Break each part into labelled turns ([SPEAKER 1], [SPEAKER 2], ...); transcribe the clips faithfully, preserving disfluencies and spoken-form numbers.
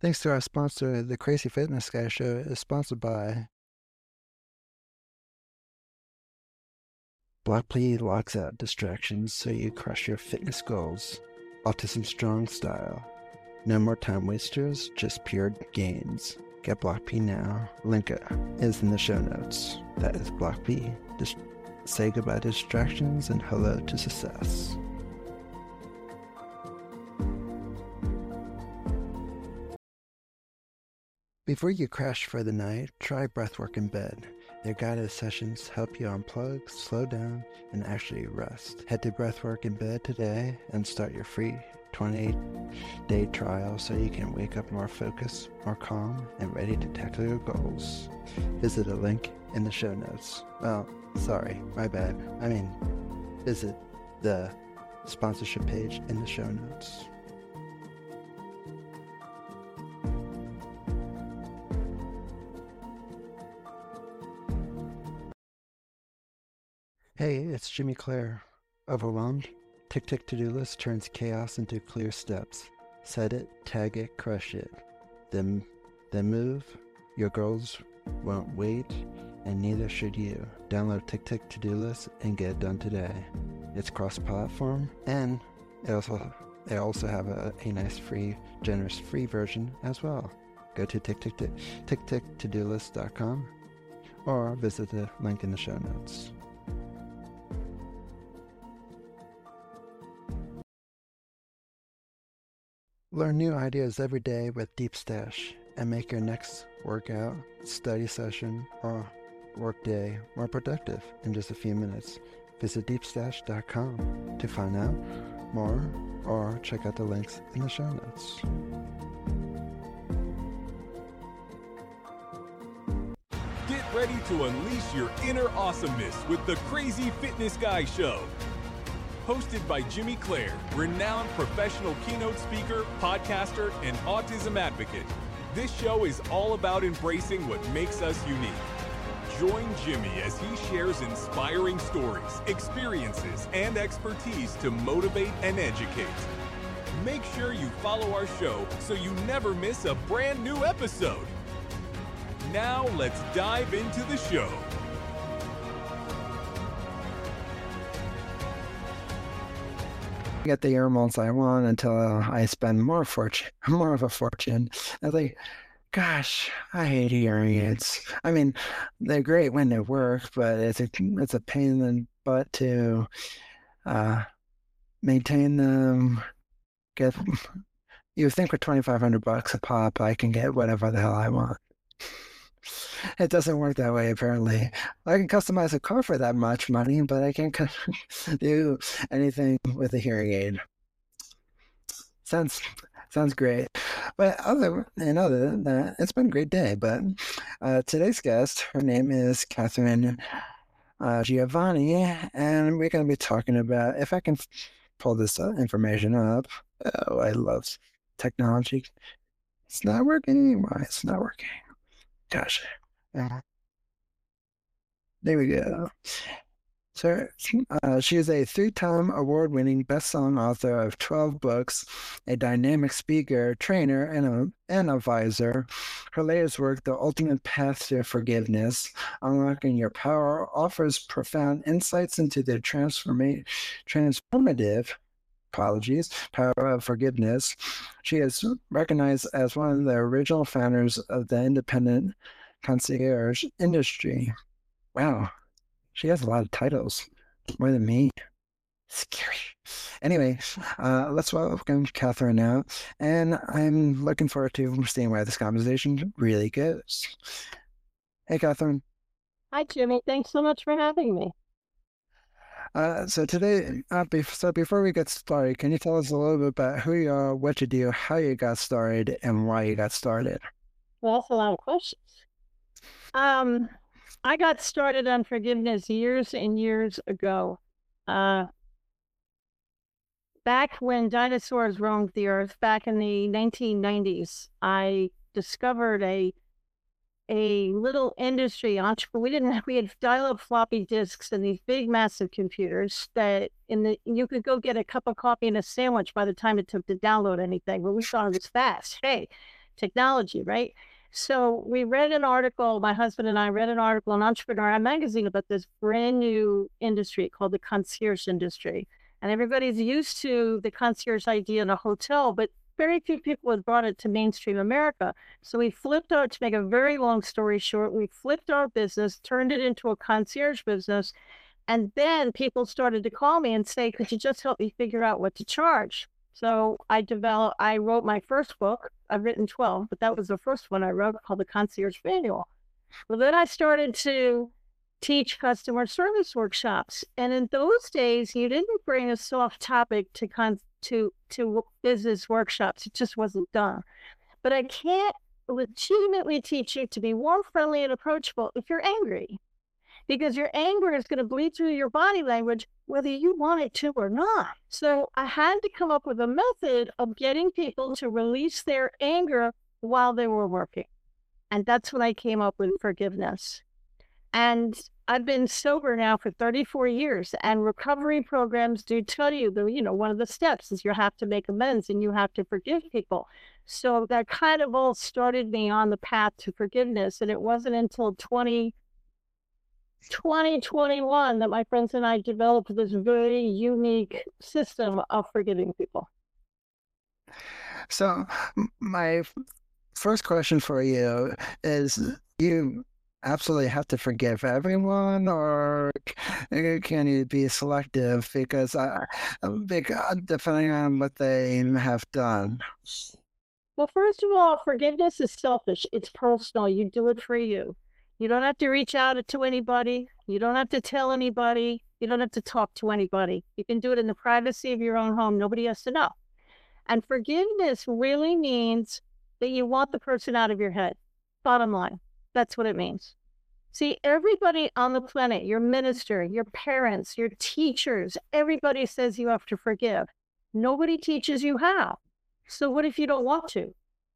[SPEAKER 1] Thanks to our sponsor, the Crazy Fitness Guy Show is sponsored by Blockly locks out distractions so you crush your fitness goals. Autism Strong style. No more time wasters, just pure gains. Get BlockP now. Link is in the show notes. That is BlockP. Just say goodbye to distractions and hello to success. Before you crash for the night, try breathwork in bed. Their guided sessions help you unplug, slow down, and actually rest. Head to Breathwork in Bed today and start your free twenty-eight day trial so you can wake up more focused, more calm, and ready to tackle your goals. Visit a link in the show notes. Well, sorry, my bad. I mean, visit the sponsorship page in the show notes. Hey, it's Jimmy Clare. Overwhelmed? Tick Tick To-Do List turns chaos into clear steps. Set it, tag it, crush it. Then, then move. Your goals won't wait, and neither should you. Download Tick Tick To-Do List and get it done today. It's cross-platform, and they also they also have a, a nice free, generous free version as well. Go to tick tick tick tick to do list dot com or visit the link in the show notes. Learn new ideas every day with Deep Stash and make your next workout, study session, or work day more productive in just a few minutes. Visit deep stash dot com to find out more or check out the links in the show notes.
[SPEAKER 2] Get ready to unleash your inner awesomeness with the Crazy Fitness Guy Show. Hosted by Jimmy Clare, renowned professional keynote speaker, podcaster, and autism advocate. This show is all about embracing what makes us unique. Join Jimmy as he shares inspiring stories, experiences, and expertise to motivate and educate. Make sure you follow our show so you never miss a brand new episode. Now let's dive into the show.
[SPEAKER 1] Get the earmuffs I want until I spend more fortune, more of a fortune. I was like, gosh, I hate hearing aids. I mean, they're great when they work, but it's a it's a pain in the butt to uh, maintain them. Get you would think with twenty five hundred bucks a pop, I can get whatever the hell I want. It doesn't work that way, apparently. I can customize a car for that much money, but I can't do anything with a hearing aid. Sounds sounds great. But other and other than that, it's been a great day. But uh, today's guest, her name is Catherine uh, Giovanni, and we're going to be talking about, if I can pull this uh, information up. Oh, I love technology. It's not working anymore. It's not working. Gosh. Uh, there we go. So uh, she is a three-time award-winning best-selling author of twelve books, a dynamic speaker, trainer, and a, and advisor. Her latest work, The Ultimate Path to Forgiveness, Unlocking Your Power, offers profound insights into the transforma- transformative apologies, power of forgiveness. She is recognized as one of the original founders of the independent concierge industry. Wow. She has a lot of titles, more than me. Scary. Anyway, uh, let's welcome Catherine now, and I'm looking forward to seeing where this conversation really goes. Hey, Catherine.
[SPEAKER 3] Hi, Jimmy. Thanks so much for having me.
[SPEAKER 1] Uh, so today, uh, be- so before we get started, can you tell us a little bit about who you are, what you do, how you got started, and why you got started?
[SPEAKER 3] Well, that's a lot of questions. Um, I got started on forgiveness years and years ago. Uh, back when dinosaurs roamed the earth, back in the nineteen nineties, I discovered a a little industry entrepreneur. We didn't have, we had dial-up floppy disks and these big, massive computers that in the you could go get a cup of coffee and a sandwich by the time it took to download anything. But we thought it was fast. Hey, technology, right? So we read an article, my husband and I read an article in Entrepreneur Magazine about this brand new industry called the concierge industry. And everybody's used to the concierge idea in a hotel, but very few people have brought it to mainstream America. So we flipped our, to make a very long story short, we flipped our business, turned it into a concierge business. And then people started to call me and say, could you just help me figure out what to charge? So I developed, I wrote my first book. I've written twelve, but that was the first one I wrote, called The Concierge Manual. Well, then I started to teach customer service workshops. And in those days, you didn't bring a soft topic to con to to business workshops. It just wasn't done. But I can't legitimately teach you to be warm, friendly, and approachable if you're angry, because your anger is going to bleed through your body language whether you want it to or not. So I had to come up with a method of getting people to release their anger while they were working. And that's when I came up with forgiveness. And I've been sober now for thirty-four years, and recovery programs do tell you that, you know, one of the steps is you have to make amends and you have to forgive people. So that kind of all started me on the path to forgiveness. And it wasn't until twenty twenty-one that my friends and I developed this very unique system of forgiving people.
[SPEAKER 1] So my first question for you is, you absolutely have to forgive everyone, or can you be selective? Because I, depending on what they have done.
[SPEAKER 3] Well, first of all, forgiveness is selfish. It's personal. You do it for you. You don't have to reach out to anybody. You don't have to tell anybody. You don't have to talk to anybody. You can do it in the privacy of your own home. Nobody has to know. And forgiveness really means that you want the person out of your head. Bottom line. That's what it means. See, everybody on the planet, your minister, your parents, your teachers, everybody says you have to forgive. Nobody teaches you how. So what if you don't want to?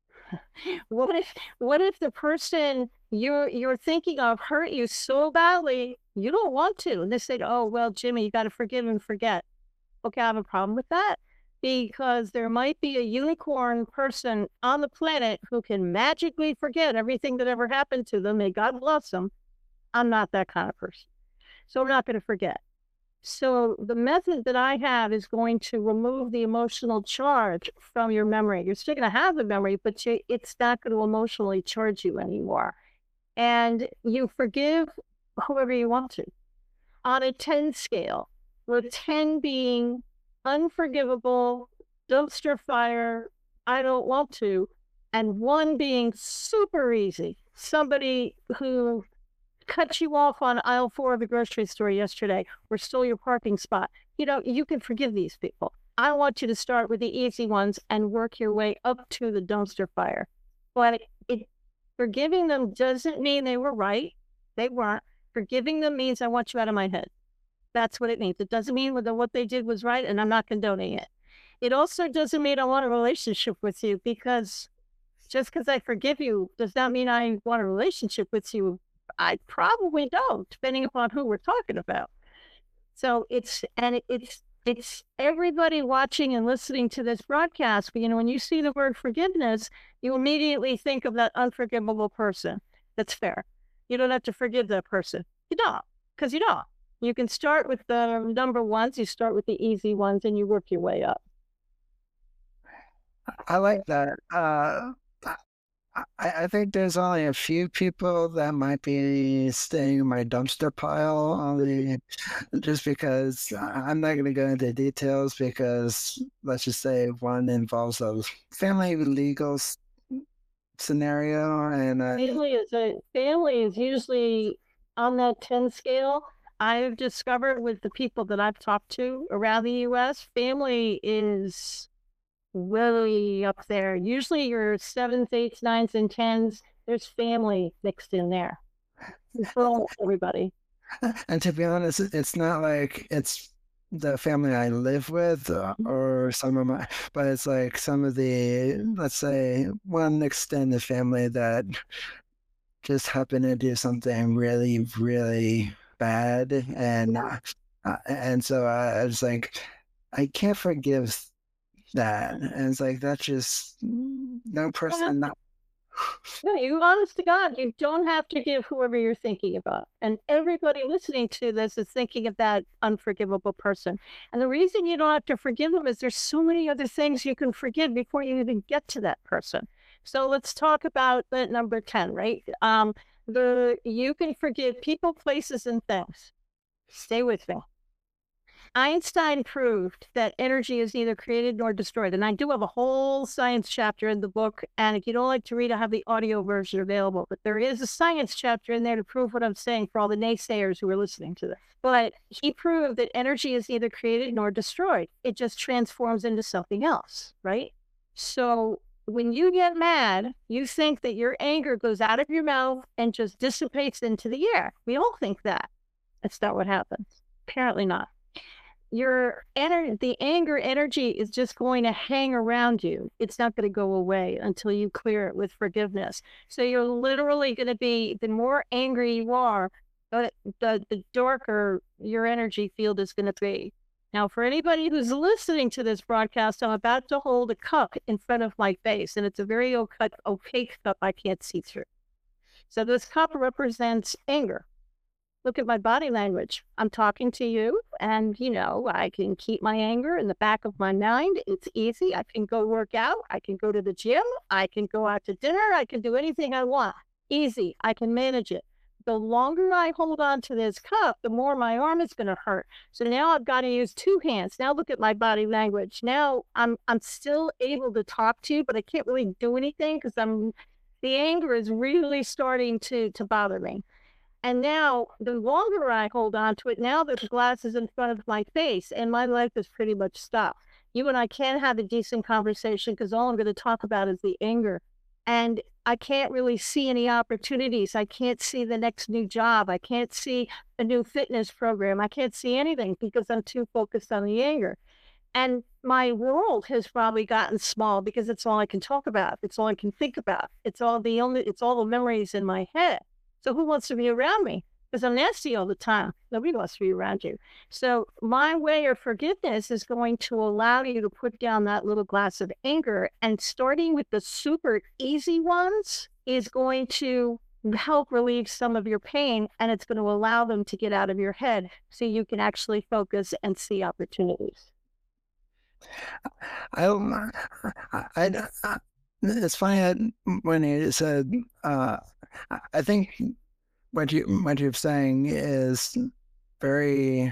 [SPEAKER 3] What if what if the person you're you're thinking of hurt you so badly you don't want to? And they say, oh, well, Jimmy, you got to forgive and forget. Okay, I have a problem with that, because there might be a unicorn person on the planet who can magically forget everything that ever happened to them. May God bless them. I'm not that kind of person. So I'm not going to forget. So the method that I have is going to remove the emotional charge from your memory. You're still going to have the memory, but you, it's not going to emotionally charge you anymore. And you forgive whoever you want to. On a ten scale, with ten being unforgivable, dumpster fire, I don't want to, and one being super easy, somebody who cut you off on aisle four of the grocery store yesterday or stole your parking spot. You know, you can forgive these people. I want you to start with the easy ones and work your way up to the dumpster fire. But it, forgiving them doesn't mean they were right. They weren't. Forgiving them means I want you out of my head. That's what it means. It doesn't mean that what they did was right and I'm not condoning it. It also doesn't mean I want a relationship with you, because just because I forgive you does not mean I want a relationship with you. I probably don't, depending upon who we're talking about. So it's, and it, it's, it's everybody watching and listening to this broadcast. But, you know, when you see the word forgiveness, you immediately think of that unforgivable person. That's fair. You don't have to forgive that person. You don't, because you don't. You can start with the number ones, you start with the easy ones, and you work your way up.
[SPEAKER 1] I like that. Uh, I, I think there's only a few people that might be staying in my dumpster pile, only just because I'm not going to go into details, because let's just say one involves a family legal scenario, and uh,
[SPEAKER 3] family is a family is usually on that ten scale. I've discovered with the people that I've talked to around the U S, family is really up there. Usually your sevens, eights, nines, and tens, there's family mixed in there. For everybody.
[SPEAKER 1] And to be honest, it's not like it's the family I live with uh, or some of my, but it's like some of the, let's say, one extended family that just happened to do something really, really bad. And, uh, and so I, I was like, I can't forgive that. And it's like, that's just no person. Not,
[SPEAKER 3] No, you honest to God, you don't have to give whoever you're thinking about. And everybody listening to this is thinking of that unforgivable person. And the reason you don't have to forgive them is there's so many other things you can forgive before you even get to that person. So let's talk about the number ten, right? Um, the you can forgive people, places, and things. Stay with me. Einstein proved that energy is neither created nor destroyed. And I do have a whole science chapter in the book. And if you don't like to read, I have the audio version available. But there is a science chapter in there to prove what I'm saying for all the naysayers who are listening to this. But he proved that energy is neither created nor destroyed. It just transforms into something else, right? So when you get mad, you think that your anger goes out of your mouth and just dissipates into the air. We all think that. That's not what happens. Apparently not. Your ener- the anger energy is just going to hang around you. It's not going to go away until you clear it with forgiveness. So you're literally going to be, the more angry you are, the, the, the darker your energy field is going to be. Now, for anybody who's listening to this broadcast, I'm about to hold a cup in front of my face, and it's a very opaque, opaque cup I can't see through. So this cup represents anger. Look at my body language. I'm talking to you, and, you know, I can keep my anger in the back of my mind. It's easy. I can go work out. I can go to the gym. I can go out to dinner. I can do anything I want. Easy. I can manage it. The longer I hold on to this cup, the more my arm is going to hurt. So now I've got to use two hands. Now look at my body language. Now I'm I'm still able to talk to you, but I can't really do anything because I'm the anger is really starting to to bother me. And now, the longer I hold on to it, now the glass is in front of my face, and my life is pretty much stopped. You and I can't have a decent conversation because all I'm going to talk about is the anger. And I can't really see any opportunities. I can't see the next new job. I can't see a new fitness program. I can't see anything because I'm too focused on the anger. And my world has probably gotten small because it's all I can talk about. It's all I can think about. It's all the only, it's all the memories in my head. So who wants to be around me? Because I'm nasty all the time. Nobody wants to be around you. So my way of forgiveness is going to allow you to put down that little glass of anger, and starting with the super easy ones is going to help relieve some of your pain, and it's going to allow them to get out of your head so you can actually focus and see opportunities.
[SPEAKER 1] I, I, I, I it's funny that when you said, uh, I think what you what you're saying is very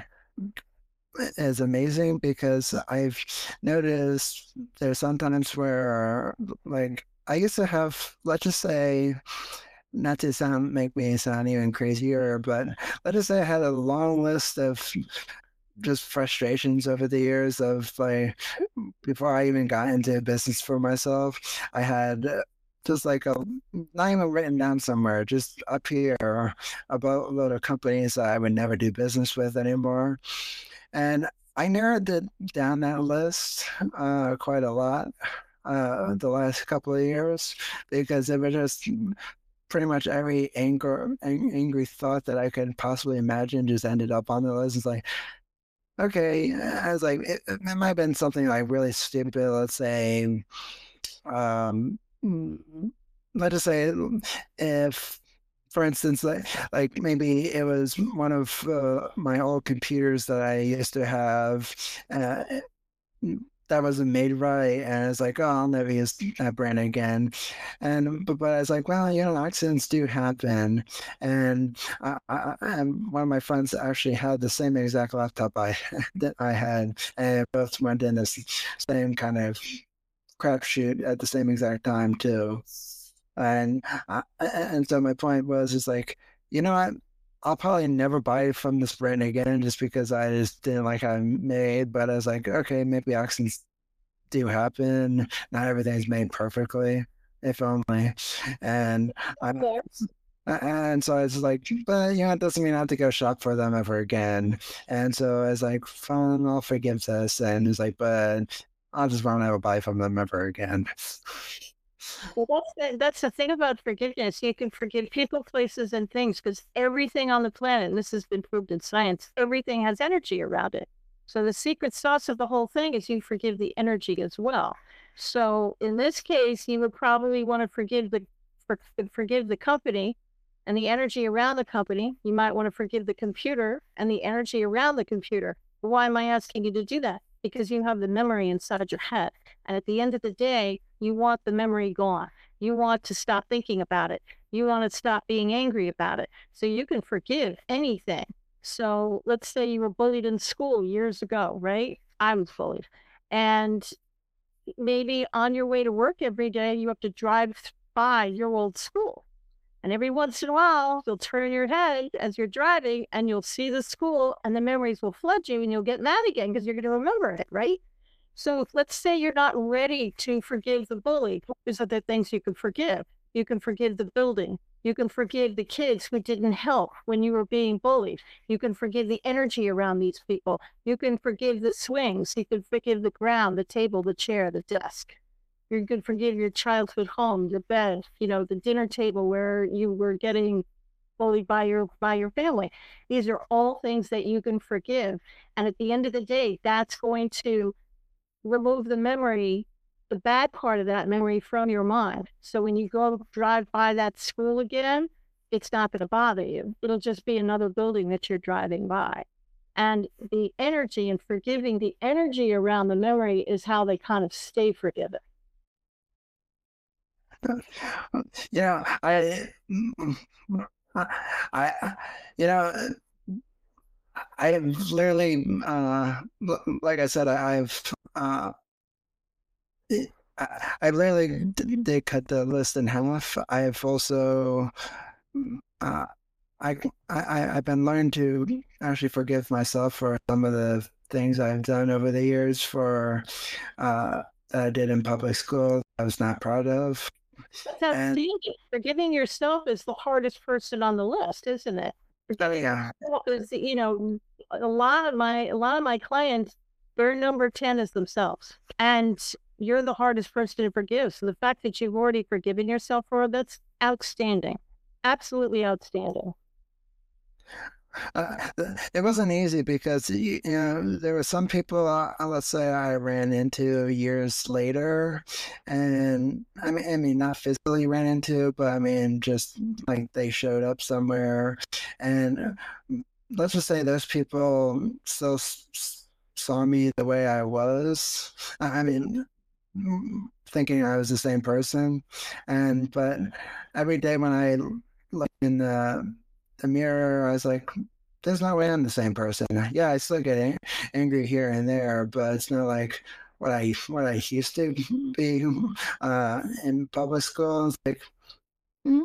[SPEAKER 1] is amazing, because I've noticed there's sometimes where, like, I used to have, let's just say, not to sound make me sound even crazier, but let's just say I had a long list of just frustrations over the years of, like, before I even got into business for myself. I had uh, just like a, not even written down somewhere, just up here, about a load of companies that I would never do business with anymore. And I narrowed it down, that list, uh, quite a lot uh, the last couple of years, because it was just pretty much every anger, ang- angry thought that I could possibly imagine just ended up on the list. It's like, okay, I was like, it, it might have been something like really stupid. Let's say, um, mm, let's just say, if, for instance, like, like maybe it was one of uh, my old computers that I used to have, uh, that wasn't made right, and it's like, oh, I'll never use that brand again. And but, but I was like, well, you know, accidents do happen. And I, I, and one of my friends actually had the same exact laptop I that I had, and both went in this same kind of crapshoot at the same exact time too. And I, and so my point was, is like, you know what? I'll probably never buy from this brand again, just because I just didn't like how I made. But I was like, okay, maybe accidents do happen. Not everything's made perfectly, if only. And I, and so I was like, but, you know, it doesn't mean I have to go shop for them ever again. And so I was like, fine, I'll forgive this. And it's like, but I'll just won't ever buy from them ever again.
[SPEAKER 3] Well, that's the, that's the thing about forgiveness. You can forgive people, places, and things because everything on the planet, and this has been proved in science, everything has energy around it. So the secret sauce of the whole thing is you forgive the energy as well. So in this case, you would probably want to forgive the for, forgive the company and the energy around the company. You might want to forgive the computer and the energy around the computer. Why am I asking you to do that? Because you have the memory inside your head. And at the end of the day, you want the memory gone. You want to stop thinking about it. You want to stop being angry about it. So you can forgive anything. So let's say you were bullied in school years ago, right? I was bullied. And maybe on your way to work every day, you have to drive by your old school. And every once in a while, you'll turn your head as you're driving and you'll see the school and the memories will flood you and you'll get mad again because you're going to remember it, right? So let's say you're not ready to forgive the bully. These are the things you can forgive. You can forgive the building. You can forgive the kids who didn't help when you were being bullied. You can forgive the energy around these people. You can forgive the swings. You can forgive the ground, the table, the chair, the desk. You can forgive your childhood home, the bed, you know, the dinner table where you were getting bullied by your by your family. These are all things that you can forgive. And at the end of the day, that's going to remove the memory, the bad part of that memory from your mind. So when you go drive by that school again, it's not going to bother you. It'll just be another building that you're driving by. And the energy and forgiving the energy around the memory is how they kind of stay forgiven.
[SPEAKER 1] Yeah, I, I, you know, I've literally, uh, like I said, I've, uh, I, I literally did cut the list in half. I've also, uh, I, I, I've been learning to actually forgive myself for some of the things I've done over the years for, uh, that I did in public school I was not proud of.
[SPEAKER 3] That's outstanding. Forgiving yourself is the hardest person on the list, isn't it?
[SPEAKER 1] Oh, yeah.
[SPEAKER 3] Because, you know, a lot of my a lot of my clients, their number ten is themselves, and you're the hardest person to forgive. So the fact that you've already forgiven yourself for it, that's outstanding, absolutely outstanding.
[SPEAKER 1] Uh, it wasn't easy because you know there were some people, uh, let's say, I ran into years later, and I mean, I mean, not physically ran into, but I mean, just like they showed up somewhere, and let's just say those people still s- saw me the way I was. I mean, thinking I was the same person, and but every day when I look in the the mirror, I was like, there's no way I'm the same person. Yeah, I still get ang- angry here and there, but it's not like what I what I used to be uh, in public school. It's like, mm.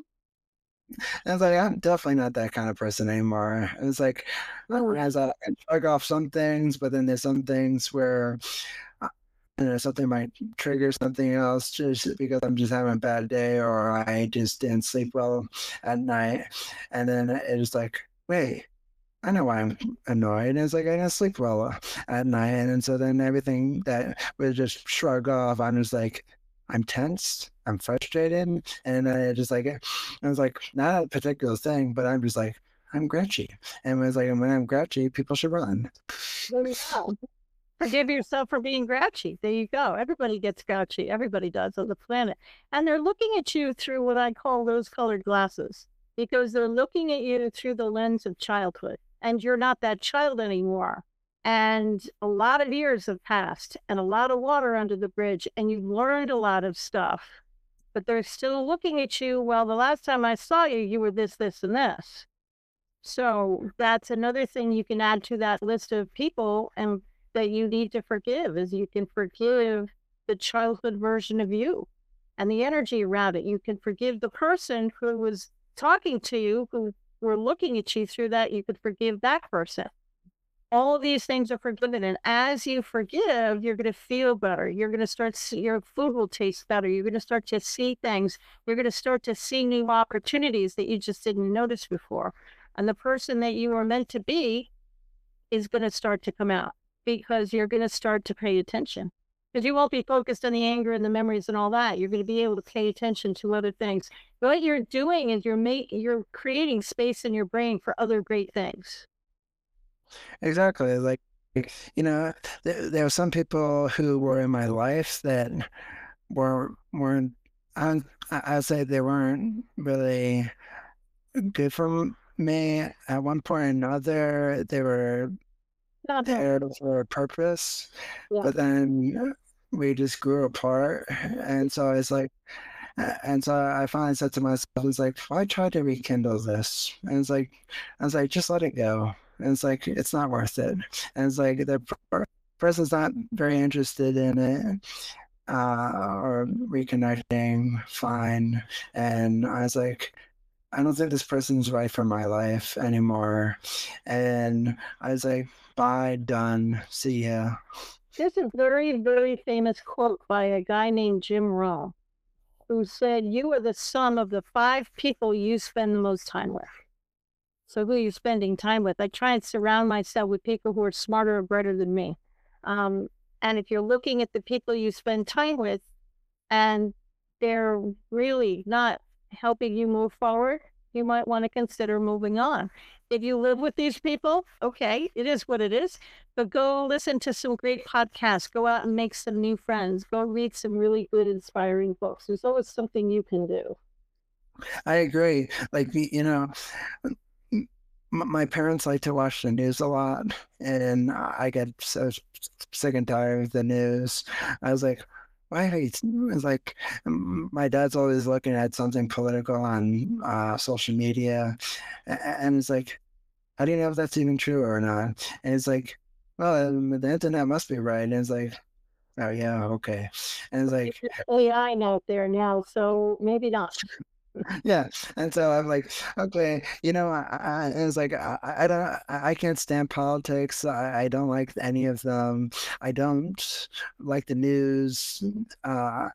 [SPEAKER 1] I was like, I'm definitely not that kind of person anymore. It's like, as I can shrug off some things, but then there's some things where uh, you know, something might trigger something else just because I'm just having a bad day or I just didn't sleep well at night. And then it's like, wait, I know why I'm annoyed. It's like I didn't sleep well at night. And so then everything that was just shrug off, I'm just like, I'm tense, I'm frustrated. And I just like, I was like, not a particular thing, but I'm just like, I'm grouchy. And it was like, when I'm grouchy, people should run.
[SPEAKER 3] There you go. Forgive yourself for being grouchy. There you go. Everybody gets grouchy. Everybody does on the planet. And they're looking at you through what I call rose-colored glasses because they're looking at you through the lens of childhood. And you're not that child anymore. And a lot of years have passed and a lot of water under the bridge, and you've learned a lot of stuff. But they're still looking at you, well, the last time I saw you, you were this, this, and this. So that's another thing you can add to that list of people and that you need to forgive is you can forgive the childhood version of you and the energy around it. You can forgive the person who was talking to you, who were looking at you through that. You could forgive that person. All of these things are forgiven. And as you forgive, you're going to feel better. You're going to start, see, your food will taste better. You're going to start to see things. You're going to start to see new opportunities that you just didn't notice before. And the person that you were meant to be is going to start to come out because you're going to start to pay attention. Because you won't be focused on the anger and the memories and all that. You're going to be able to pay attention to other things. What you're doing is you're making, you're creating space in your brain for other great things.
[SPEAKER 1] Exactly. Like, you know, there, there were some people who were in my life that were weren't. I I, I'd say they weren't really good for me. At one point or another, they were
[SPEAKER 3] Not him.
[SPEAKER 1] paired for a purpose,
[SPEAKER 3] Yeah.
[SPEAKER 1] but then we just grew apart. And so it's like, and so I finally said to myself, it's like, why try to rekindle this? And it's like, I was like, just let it go. And it's like, it's not worth it. And it's like, the per- person's not very interested in it, uh, or reconnecting, fine. And I was like, I don't think this person's right for my life anymore. And I was like, bye, done, see ya.
[SPEAKER 3] There's a very, very famous quote by a guy named Jim Rohn, who said, "You are the sum of the five people you spend the most time with." So who are you spending time with? I try and surround myself with people who are smarter or better than me. Um, and if you're looking at the people you spend time with and they're really not helping you move forward, you might want to consider moving on. If you live with these people, okay, it is what it is, but go listen to some great podcasts, go out and make some new friends, go read some really good, inspiring books. There's always something you can do.
[SPEAKER 1] I agree. Like, you know, my parents like to watch the news a lot, and I get so sick and tired of the news. I was like, why hate? It's like my dad's always looking at something political on uh, social media, and it's like, how do you know if that's even true or not? And it's like, well, um, the internet must be right. And it's like, oh yeah, okay. And it's like,
[SPEAKER 3] A I out there now, so maybe not.
[SPEAKER 1] yeah. And so I'm like, okay, you know, I, I it's like I, I don't, I I can't stand politics. I, I don't like any of them. I don't like the news. Uh,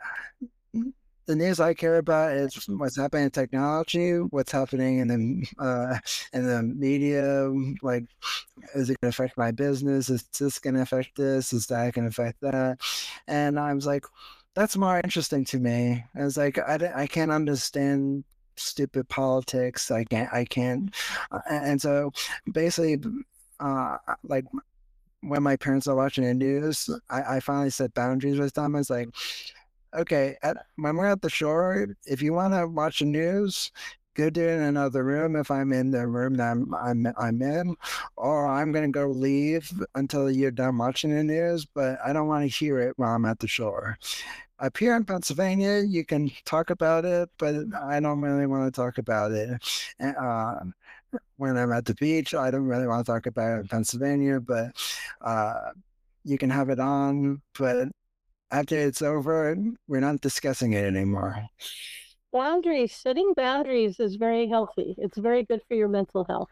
[SPEAKER 1] the news I care about is what's happening in technology, what's happening in the uh, in the media. Like, is it going to affect my business? Is this going to affect this? Is that going to affect that? And I was like, that's more interesting to me. I was like, I, I can't understand stupid politics. I can't, I can't. Uh, and so basically, uh, like when my parents are watching the news, I, I finally set boundaries with them. I was like, okay, at, when we're at the shore, if you want to watch the news, go do it in another room if I'm in the room that I'm I'm, I'm in, or I'm gonna go leave until you're done watching the news. But I don't want to hear it while I'm at the shore. Up here in Pennsylvania, you can talk about it, but I don't really want to talk about it. Uh, when I'm at the beach, I don't really want to talk about it in Pennsylvania, but uh, you can have it on. But after it's over, we're not discussing it anymore.
[SPEAKER 3] Boundaries, setting boundaries is very healthy. It's very good for your mental health.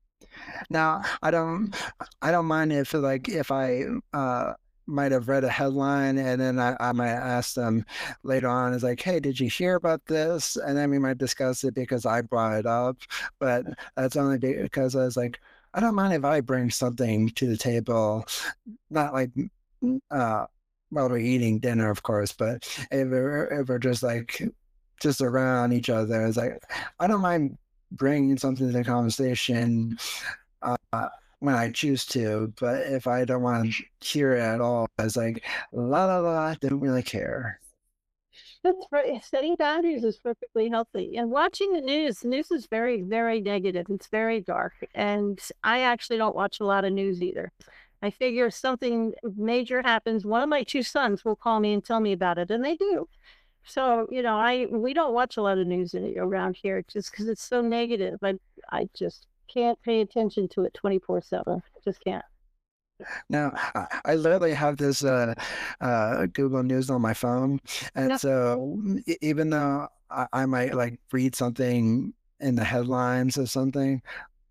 [SPEAKER 1] Now, I don't, I don't mind if like if I uh, might have read a headline and then I, I might ask them later on, is like, hey, did you hear about this? And then we might discuss it because I brought it up. But that's only because I was like, I don't mind if I bring something to the table, not like uh, while we're eating dinner, of course, but if we're, if we're just like just around each other, it's like I don't mind bringing something to the conversation uh, when I choose to, but if I don't want to hear it at all, it's like la la la, I don't really care.
[SPEAKER 3] That's right. Setting boundaries is perfectly healthy. And watching the news, the news is very, very negative. It's very dark. And I actually don't watch a lot of news either. I figure if something major happens, one of my two sons will call me and tell me about it, and they do. So, you know, I we don't watch a lot of news in, around here just because it's so negative. I I just can't pay attention to it twenty-four seven. Just can't.
[SPEAKER 1] Now, I, I literally have this uh, uh, Google News on my phone, and
[SPEAKER 3] No,
[SPEAKER 1] so e- even though I, I might like read something in the headlines or something,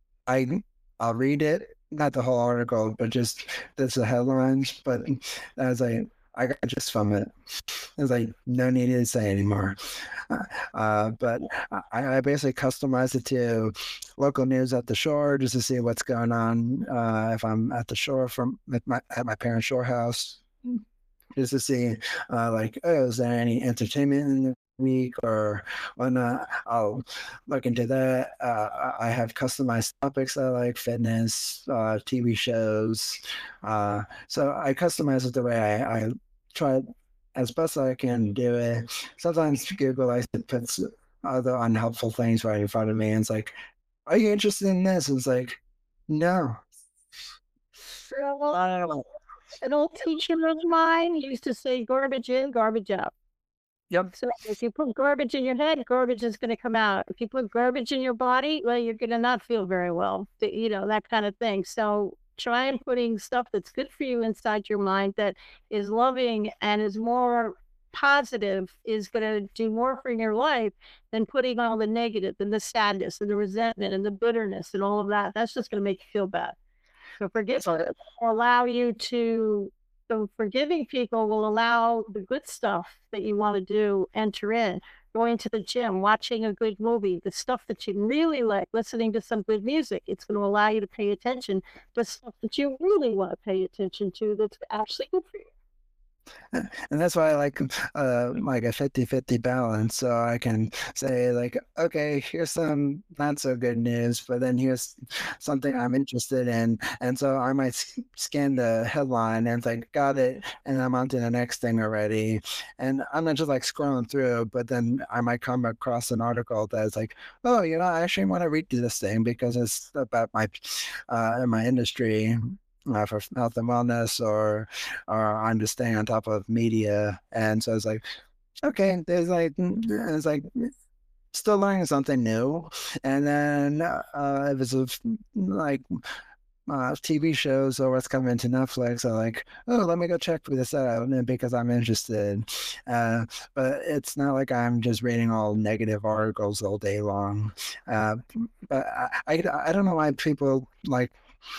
[SPEAKER 1] I I'll read it, not the whole article, but just just the headlines. But as I I got just from it. There's like no need to say anymore. Uh, uh, but I, I basically customize it to local news at the shore just to see what's going on. Uh, if I'm at the shore from at my at my parents' shore house, just to see uh, like, oh, is there any entertainment in the week or whatnot? I'll look into that. Uh, I have customized topics I like, fitness, uh, T V shows. Uh, so I customize it the way I, I try as best I can do it. Sometimes Google likes to put other unhelpful things right in front of me, and it's like, are you interested in this? And it's like, no.
[SPEAKER 3] An old teacher of mine used to say, garbage in, garbage out.
[SPEAKER 1] Yep.
[SPEAKER 3] So if you put garbage in your head, garbage is going to come out. If you put garbage in your body, well, you're going to not feel very well, you know, that kind of thing. So try and putting stuff that's good for you inside your mind, that is loving and is more positive, is going to do more for your life than putting all the negative and the sadness and the resentment and the bitterness and all of that. That's just going to make you feel bad. So forgive will allow you to, so forgiving people will allow the good stuff that you want to do enter in. Going to the gym, watching a good movie, the stuff that you really like, listening to some good music. It's going to allow you to pay attention to stuff that you really want to pay attention to that's actually good for you.
[SPEAKER 1] And that's why I like uh like a fifty-fifty balance, so I can say like, okay, here's some not so good news, but then here's something I'm interested in, and so I might scan the headline and it's like, got it, and I'm on to the next thing already, and I'm not just like scrolling through, but then I might come across an article that's like, oh, you know, I actually want to read this thing because it's about my uh my industry. Uh, for health and wellness, or or I'm just staying on top of media, and so it's like, okay, there's like it's like still learning something new, and then uh, if it's a, like uh, T V shows or what's coming to Netflix, I'm like, oh, let me go check this out because I'm interested. Uh, but it's not like I'm just reading all negative articles all day long. Uh, but I, I I don't know why people like.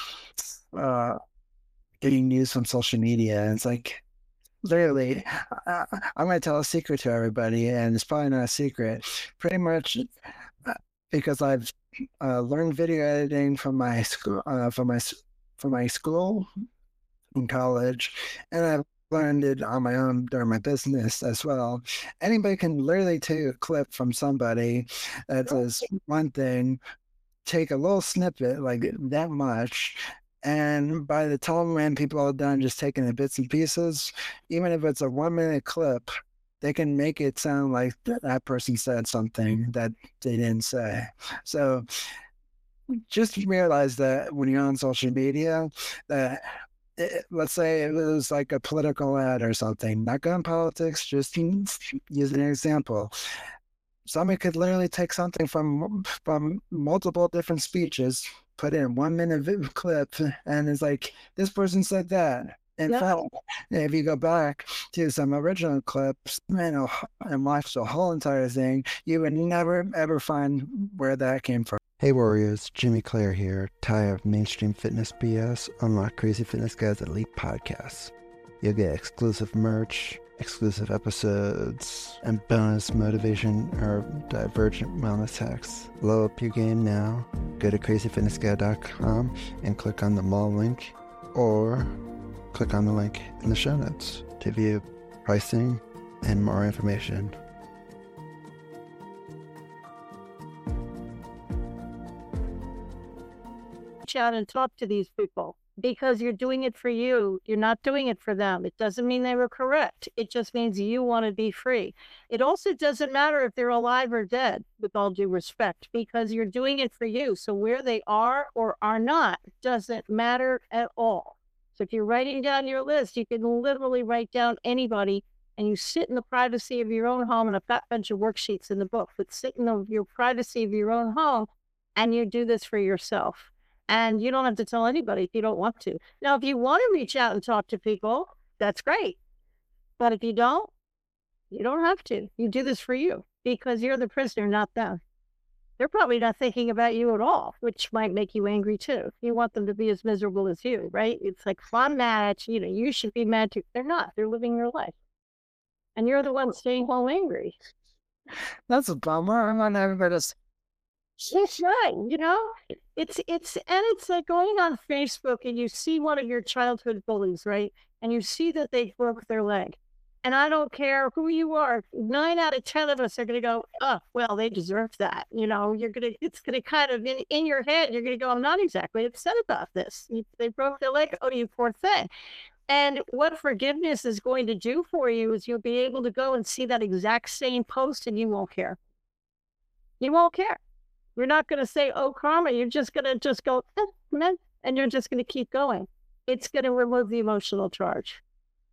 [SPEAKER 1] Uh, getting news from social media. And it's like, literally, uh, I'm going to tell a secret to everybody, and it's probably not a secret. Pretty much uh, because I've uh, learned video editing from my school, uh, from my from my school in college, and I've learned it on my own during my business as well. Anybody can literally take a clip from somebody that says one thing, take a little snippet like that much, and by the time when people are done just taking the bits and pieces, even if it's a one minute clip, they can make it sound like that, that person said something that they didn't say. So just realize that when you're on social media, that it, let's say it was like a political ad or something, not gun politics, just use an example. Somebody could literally take something from from multiple different speeches, put in one minute clip, and it's like, this person said that. In yep. fact, if you go back to some original clips and, and watch the whole entire thing, you would never ever find where that came from. Hey Warriors, Jimmy Clare here, tired of mainstream fitness B S, unlock Crazy Fitness Guy's Elite Podcasts. You'll get exclusive merch, exclusive episodes, and bonus motivation or divergent wellness hacks. Blow up your game now. Go to crazy fitness guy dot com and click on the mall link, or click on the link in the show notes to view pricing and more information.
[SPEAKER 3] Reach out and talk to these people, because you're doing it for you. You're not doing it for them. It doesn't mean they were correct. It just means you want to be free. It also doesn't matter if they're alive or dead, with all due respect, because you're doing it for you. So where they are or are not doesn't matter at all. So if you're writing down your list, you can literally write down anybody, and you sit in the privacy of your own home. And I've got a bunch of worksheets in the book, but sit in the your privacy of your own home, and you do this for yourself. And you don't have to tell anybody if you don't want to. Now, if you want to reach out and talk to people, that's great. But if you don't, you don't have to. You do this for you, because you're the prisoner, not them. They're probably not thinking about you at all, which might make you angry too. You want them to be as miserable as you, right? It's like, well, I'm mad at you, you know, you should be mad too. They're not. They're living their life. And you're the one staying home angry.
[SPEAKER 1] That's a bummer. I'm on everybody's.
[SPEAKER 3] It's right, you know, it's, it's, and it's like going on Facebook and you see one of your childhood bullies, right? And you see that they broke their leg. And I don't care who you are, nine out of ten of us are going to go, oh, well, they deserve that. You know, you're going to, it's going to kind of, in, in your head, you're going to go, I'm not exactly upset about this. They broke their leg. Oh, you poor thing. And what forgiveness is going to do for you is you'll be able to go and see that exact same post and you won't care. You won't care. You're not going to say, oh, karma. You're just going to just go, eh, meh, and you're just going to keep going. It's going to remove the emotional charge.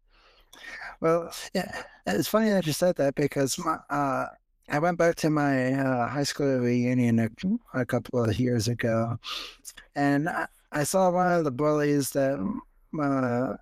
[SPEAKER 1] Well, yeah, it's funny that you said that because my, uh, I went back to my uh, high school reunion a, a couple of years ago, and I, I saw one of the bullies that uh,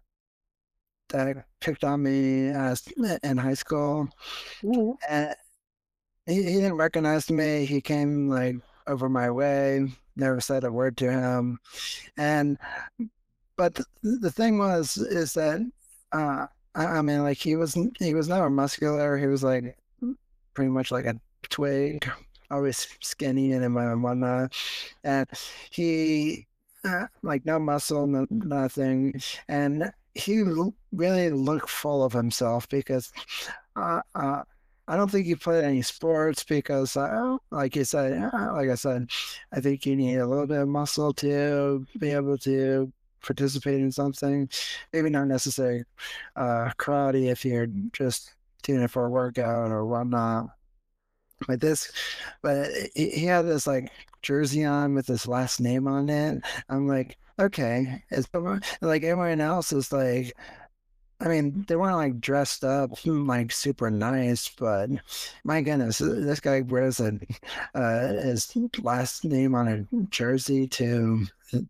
[SPEAKER 1] that picked on me as, in high school,
[SPEAKER 3] Mm-hmm.
[SPEAKER 1] and he, he didn't recognize me. He came like over my way, never said a word to him, and but the, the thing was is that uh, I, I mean, like he was he was never muscular. He was like pretty much like a twig, always skinny and and whatnot, and he uh, like no muscle, no, nothing, and he l- really looked full of himself because uh, uh, I don't think he played any sports because, uh, like you said, uh, like I said, I think you need a little bit of muscle to be able to participate in something. Maybe not necessarily uh, karate if you're just doing it for a workout or whatnot. But this, but he, he had this like jersey on with his last name on it. I'm like, okay, it's like everyone else is like. I mean, they weren't like dressed up like super nice, but my goodness, this guy wears a uh, his last name on a jersey to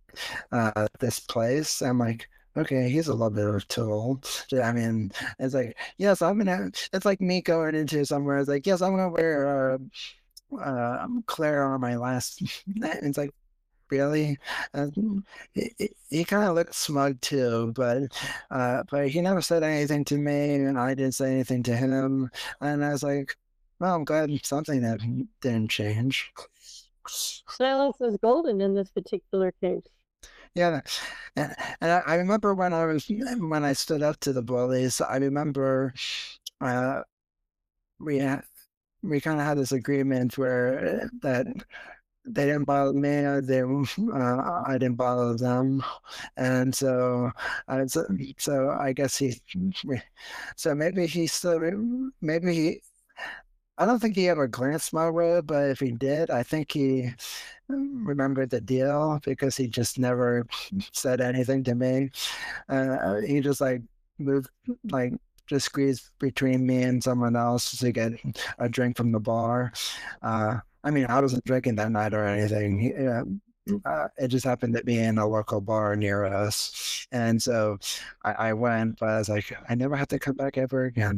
[SPEAKER 1] uh, this place. I'm like, okay, he's a little bit of a tool. I mean, it's like, yes, I'm gonna. It's like me going into somewhere. It's like, yes, I'm gonna wear uh, uh, Claire on my last. It's like, really? Uh, he he, he kind of looked smug too, but uh, but he never said anything to me, and I didn't say anything to him. And I was like, well, I'm glad something that didn't change.
[SPEAKER 3] Silence is golden in this particular case.
[SPEAKER 1] Yeah, and, and I, I remember when I was when I stood up to the bullies. I remember uh, we had, we kind of had this agreement where that they didn't bother me. uh, They uh, I didn't bother them, and so I so, so I guess he so maybe he still maybe he I don't think he ever glanced my way, but if he did, I think he remembered the deal because he just never said anything to me. Uh, he just like moved like just squeezed between me and someone else to get a drink from the bar. Uh, I mean, I wasn't drinking that night or anything. He, uh, uh, it just happened to be in a local bar near us, and so I, I went. But I was like, I never have to come back ever again.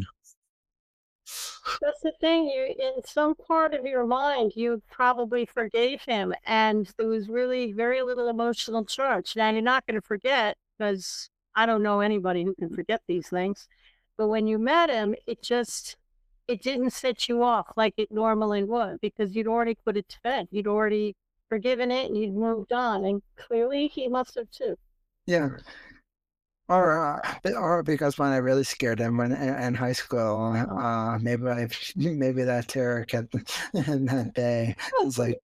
[SPEAKER 3] That's the thing. You, in some part of your mind, you probably forgave him, and there was really very little emotional charge. Now you're not going to forget because I don't know anybody who can forget these things. But when you met him, it just it didn't set you off like it normally would because you'd already put it to bed. You'd already forgiven it and you'd moved on, and clearly he must have too.
[SPEAKER 1] Yeah. Or, uh, or because when I really scared him when in, in high school, uh, maybe I, maybe that terror kept in that day. It's like,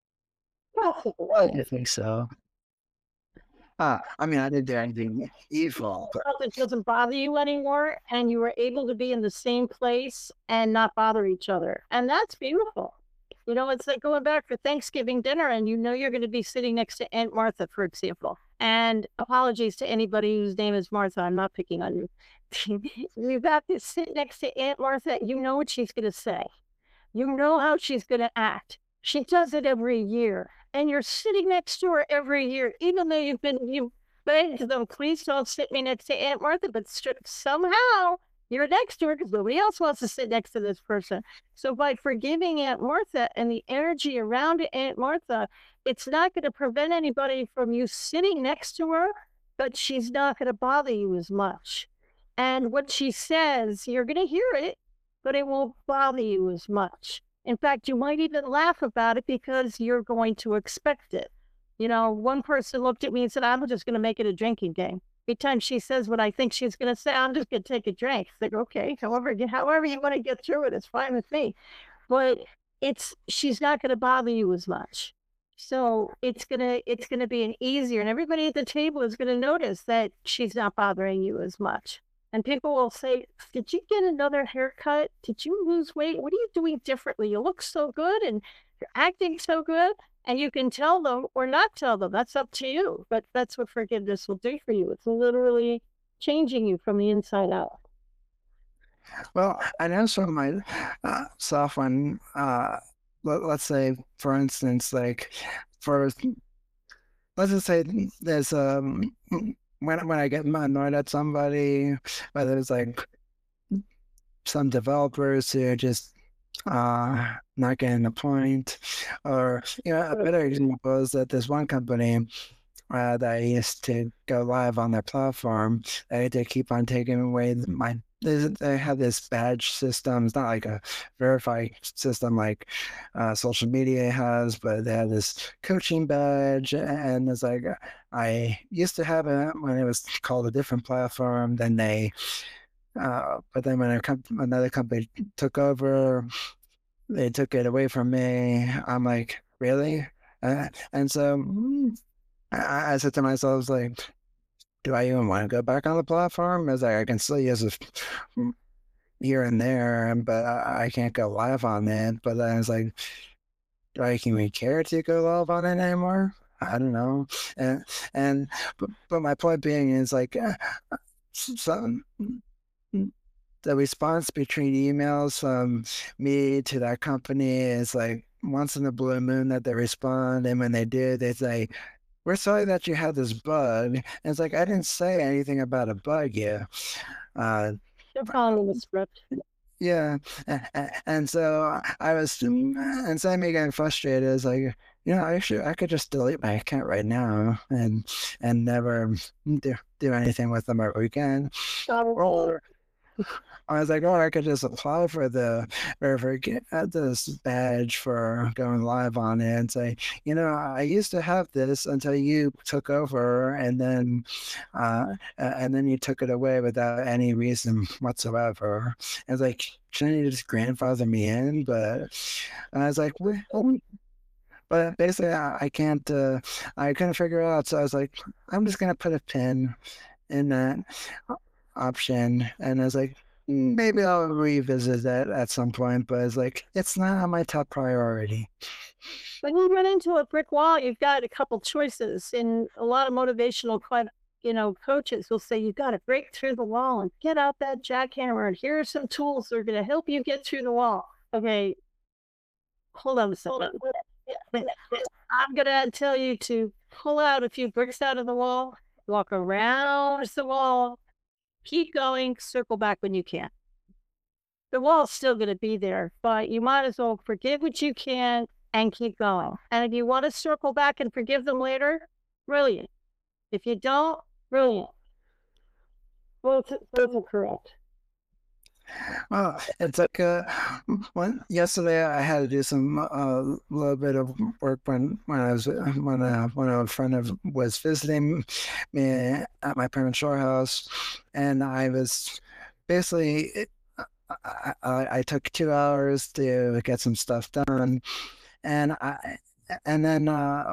[SPEAKER 1] I think so. Uh, I mean, I didn't do anything evil, but
[SPEAKER 3] It doesn't bother you anymore, and you were able to be in the same place and not bother each other. And that's beautiful. You know, it's like going back for Thanksgiving dinner and you know you're going to be sitting next to Aunt Martha, for example. And apologies to anybody whose name is Martha. I'm not picking on you. You got to sit next to Aunt Martha. You know what she's going to say. You know how she's going to act. She does it every year. And you're sitting next to her every year, even though you've been, you begged them, please don't sit me next to Aunt Martha, but somehow you're next to her because nobody else wants to sit next to this person. So by forgiving Aunt Martha and the energy around Aunt Martha, it's not going to prevent anybody from you sitting next to her, but she's not going to bother you as much. And what she says, you're going to hear it, but it won't bother you as much. In fact, you might even laugh about it because you're going to expect it. You know, one person looked at me and said, I'm just going to make it a drinking game. Every time she says what I think she's going to say, I'm just going to take a drink. It's like, okay, however, however you want to get through it, it's fine with me. But it's she's not going to bother you as much. So it's gonna it's gonna be an easier, and everybody at the table is gonna notice that she's not bothering you as much. And people will say, "Did you get another haircut? Did you lose weight? What are you doing differently? You look so good and you're acting so good." And you can tell them or not tell them. That's up to you. But that's what forgiveness will do for you. It's literally changing you from the inside out.
[SPEAKER 1] Well, I know some of my uh, stuff when, uh, let, let's say, for instance, like for let's just say there's um when when I get annoyed at somebody, whether it's like some developers who are just uh not getting the point, or you know, a better example is that there's one company uh, that I used to go live on their platform. They they keep on taking away my. They, they have this badge system. It's not like a verified system like uh, social media has, but they have this coaching badge. And it's like I used to have it when it was called a different platform. Then they, uh, but then when a com- another company took over, they took it away from me. I'm like, really? Uh, and so I, I said to myself, I was like, do I even want to go back on the platform? As like, I can still use it here and there, but I, I can't go live on it. But then it's like, do I even care to go live on it anymore? I don't know. And and but, but my point being is like, uh, some the response between emails from me to that company is like once in a blue moon that they respond, and when they do, they say, we're sorry that you had this bug. And it's like, I didn't say anything about a bug yet. Uh,
[SPEAKER 3] They're following the script.
[SPEAKER 1] yeah. And, and so I was, and so me getting frustrated is like, you know, I should, I could just delete my account right now and and never do, do anything with them over weekend. Or I was like, oh, I could just apply for the for get this badge for going live on it and say, you know, I used to have this until you took over, and then uh, and then you took it away without any reason whatsoever. And it's like, shouldn't you just grandfather me in? But I was like, well, but basically, I, I can't. Uh, I couldn't figure it out, so I was like, I'm just gonna put a pin in that option. And I was like, maybe I'll revisit that at some point, but it's like, it's not on my top priority.
[SPEAKER 3] When you run into a brick wall, you've got a couple choices. And a lot of motivational, you know, coaches will say, you've got to break through the wall and get out that jackhammer. And here are some tools that are going to help you get through the wall. Okay. Hold on a second. I'm going to tell you to pull out a few bricks out of the wall, walk around the wall, keep going, circle back when you can. The wall's still going to be there, but you might as well forgive what you can and keep going. And if you want to circle back and forgive them later, brilliant. If you don't, brilliant. Both, both are correct.
[SPEAKER 1] Well, it's like uh, one yesterday I had to do some uh, little bit of work when when I was when uh, when a friend of was visiting me at my parents' shore house, and I was basically I, I, I took two hours to get some stuff done, and I and then uh,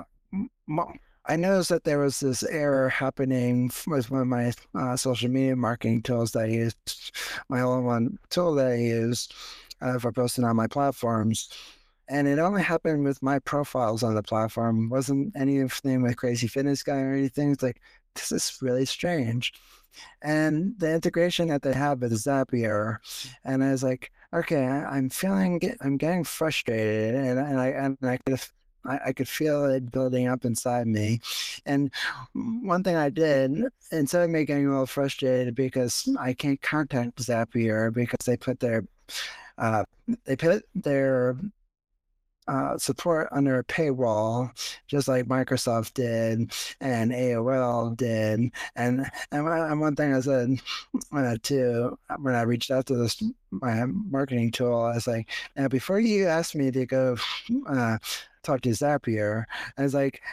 [SPEAKER 1] I noticed that there was this error happening with one of my uh, social media marketing tools that I used, my only one tool that I used uh, for posting on my platforms. And it only happened with my profiles on the platform. It wasn't anything with Crazy Fitness Guy or anything. It's like, this is really strange. And the integration that they have with Zapier. And I was like, okay, I'm feeling, I'm getting frustrated. And, and I, and I could I, I could feel it building up inside me. And one thing I did, instead of me getting a little frustrated because I can't contact Zapier because they put their uh, they put their uh, support under a paywall, just like Microsoft did and A O L did. And and, and one thing I said uh, too when I reached out to this my marketing tool, I was like, now before you ask me to go uh, talk to Zapier, I was like,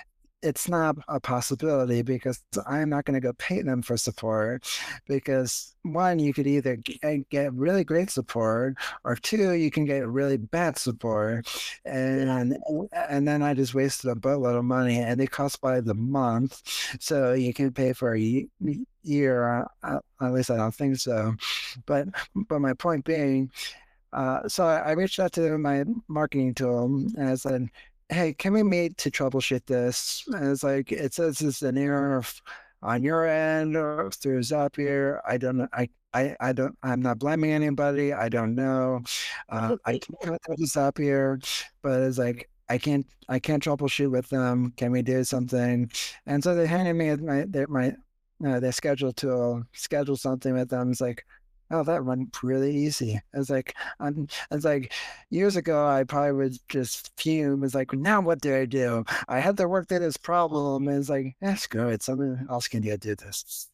[SPEAKER 1] it's not a possibility because I'm not going to go pay them for support because one, you could either g- get really great support or two, you can get really bad support. And and then I just wasted a boatload of money and it costs by the month. So you can pay for a ye- year, uh, at least I don't think so. But but my point being, uh, so I, I reached out to my marketing tool and I said, "Hey, can we meet to troubleshoot this?" And it's like it says it's an error f- on your end or through Zapier. I don't know. I, I, I don't. I'm not blaming anybody. I don't know. Uh, I can't contact Zapier, but it's like I can't. I can't troubleshoot with them. Can we do something? And so they handed me my their my uh, their schedule tool, schedule something with them. It's like, oh, that went really easy. It's like I'm. It's like years ago, I probably would just fume. It's like, now what do I do? I had to work through this problem. And it's like, that's good. Someone else can go do this.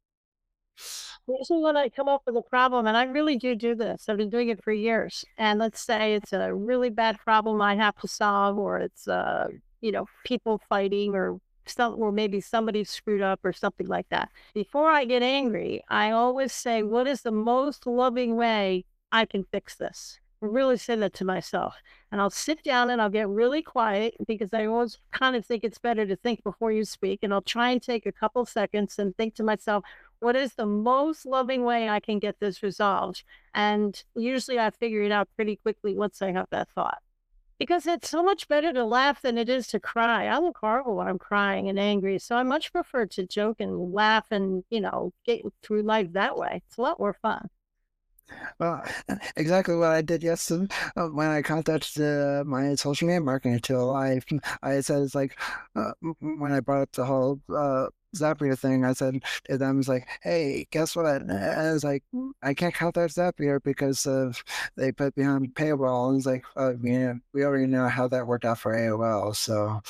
[SPEAKER 3] Usually when I come up with a problem, and I really do do this, I've been doing it for years. And let's say it's a really bad problem I have to solve, or it's, uh, you know, people fighting, or some, or maybe somebody screwed up, or something like that. Before I get angry, I always say, what is the most loving way I can fix this? I really say that to myself. And I'll sit down and I'll get really quiet because I always kind of think it's better to think before you speak. And I'll try and take a couple seconds and think to myself, what is the most loving way I can get this resolved? And usually I figure it out pretty quickly once I have that thought. Because it's so much better to laugh than it is to cry. I look horrible when I'm crying and angry. So I much prefer to joke and laugh and, you know, get through life that way. It's a lot more fun.
[SPEAKER 1] Well, exactly what I did yesterday uh, when I contacted uh, my social media marketing tool. I I said it's like uh, m- when I brought up the whole uh, Zapier thing. I said to them, "It's like, hey, guess what?" And I was like, "I can't contact Zapier because of they put me on paywall." And it's like, "Oh, yeah, we already know how that worked out for A O L." So,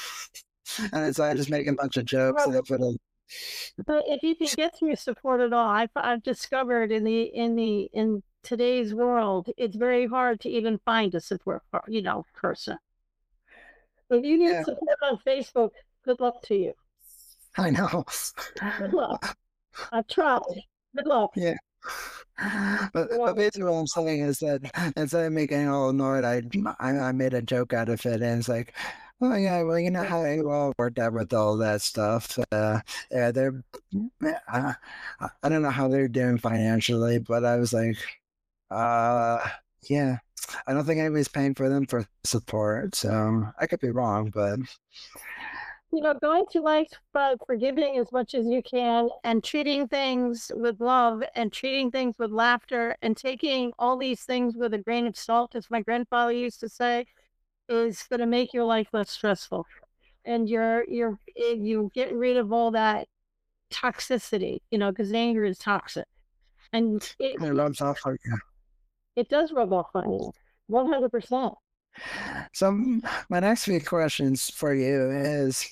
[SPEAKER 1] and it's I just making a bunch of jokes and I put a
[SPEAKER 3] But if you can get through support at all, I've I've discovered in the in the in today's world, it's very hard to even find a support, per- you know, person. If you need
[SPEAKER 1] yeah,
[SPEAKER 3] support on Facebook, good luck to you.
[SPEAKER 1] I know.
[SPEAKER 3] Good luck. I've tried. Good luck.
[SPEAKER 1] Yeah. But
[SPEAKER 3] You
[SPEAKER 1] but
[SPEAKER 3] know,
[SPEAKER 1] basically what I'm saying is that instead of me getting all annoyed, I I, I made a joke out of it, and it's like, oh yeah, well you know how it all worked out with all that stuff. Uh, yeah, they're I, I I don't know how they're doing financially, but I was like, uh, yeah, I don't think anybody's paying for them for support, so I could be wrong, but
[SPEAKER 3] you know, going to life by forgiving as much as you can and treating things with love and treating things with laughter and taking all these things with a grain of salt, as my grandfather used to say, is going to make your life less stressful. And you're you're eh, you get rid of all that toxicity, you know, because anger is toxic, and it
[SPEAKER 1] it rubs off like
[SPEAKER 3] it does rub off on you, one hundred percent.
[SPEAKER 1] so. My next few questions for you is.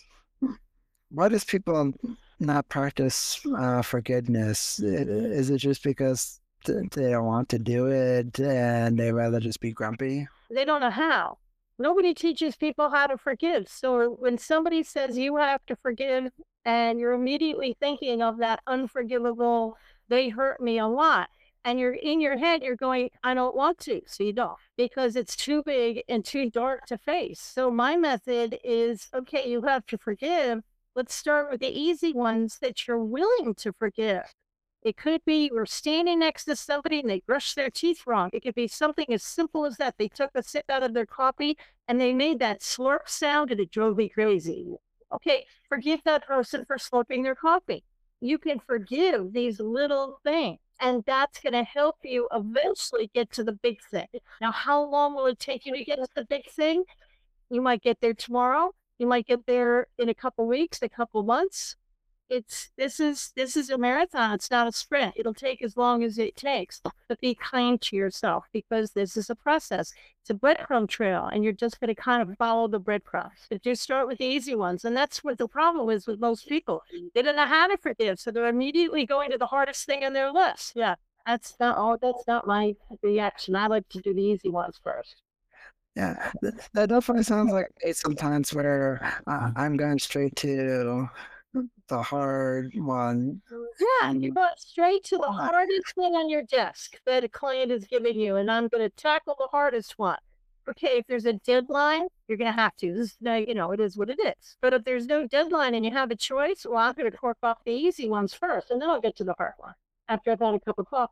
[SPEAKER 1] Why does people not practice uh, forgiveness? I- Is it just because th- they don't want to do it and they rather just be grumpy?
[SPEAKER 3] They don't know how. Nobody teaches people how to forgive. So when somebody says you have to forgive, and you're immediately thinking of that unforgivable, they hurt me a lot. And you're in your head, you're going, I don't want to. So you don't, because it's too big and too dark to face. So my method is, okay, you have to forgive. Let's start with the easy ones that you're willing to forgive. It could be you were standing next to somebody and they brushed their teeth wrong. It could be something as simple as that. They took a sip out of their coffee and they made that slurp sound and it drove me crazy. Okay, forgive that person for slurping their coffee. You can forgive these little things, and that's going to help you eventually get to the big thing. Now, how long will it take you to get to the big thing? You might get there tomorrow. You might get there in a couple weeks, a couple months. It's this is this is a marathon. It's not a sprint. It'll take as long as it takes. But be kind to yourself because this is a process. It's a breadcrumb trail, and you're just going to kind of follow the breadcrumbs. If you start with the easy ones, and that's what the problem is with most people. They don't know how to forgive, so they're immediately going to the hardest thing on their list. Yeah, that's not all. That's not my reaction. I like to do the easy ones first.
[SPEAKER 1] Yeah, th- that definitely sounds like it sometimes where uh, I'm going straight to the hard one.
[SPEAKER 3] Yeah, and you go straight to the hardest thing on your desk that a client is giving you, and I'm going to tackle the hardest one. Okay, if there's a deadline, you're going to have to. This is, now, you know, it is what it is. But if there's no deadline and you have a choice, well, I'm going to cork off the easy ones first, and then I'll get to the hard one after I've had a cup of coffee.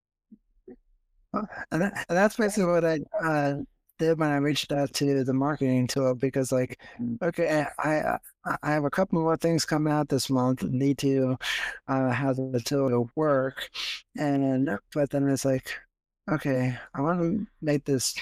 [SPEAKER 1] Uh, And, that, and that's basically what I uh, did when I reached out to the marketing tool because, like, okay, I I I have a couple more things coming out this month. Need to uh, have the tool work, and but then it's like, okay, I want to make this.